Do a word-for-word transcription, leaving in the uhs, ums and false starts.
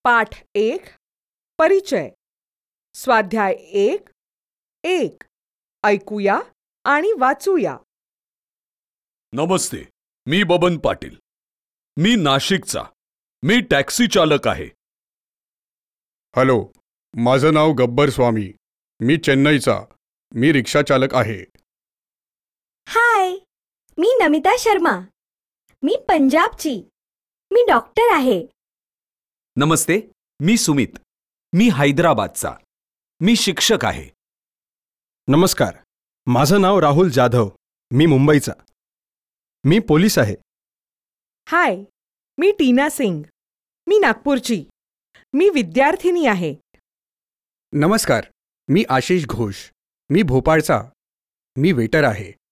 पाठ एक परिचय. स्वाध्याय एक एक ऐकूया आणि वाचूया. नमस्ते, मी बबन पाटील. मी नाशिकचा. मी टॅक्सी चालक आहे. हॅलो, माझं नाव गब्बर स्वामी. मी चेन्नईचा. मी रिक्षा चालक आहे. हाय, मी नमिता शर्मा. मी पंजाबची. मी डॉक्टर आहे. नमस्ते, मी सुमित. मी हैदराबादचा. मी शिक्षक आहे. नमस्कार, माझं नाव राहुल जाधव. मी मुंबईचा. मी पोलीस आहे. हाय, मी टीना सिंग. मी नागपूरची. मी विद्यार्थिनी आहे. नमस्कार, मी आशिष घोष. मी भोपाळचा. मी वेटर आहे.